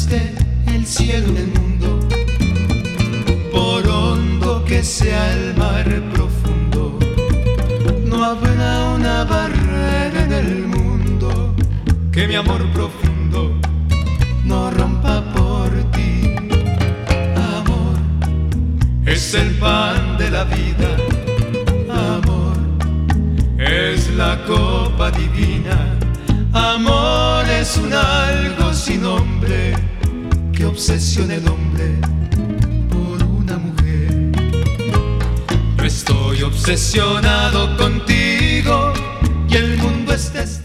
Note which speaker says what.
Speaker 1: esté el cielo en el mundo, por hondo que sea el mar profundo, no habrá una barrera en el mundo que mi amor profundo no rompa por ti. Amor es el pan de la vida, amor es la copa divina, amor es un algo sin nombre que obsesiona el hombre por una mujer. Yo estoy obsesionado contigo y el mundo es testigo.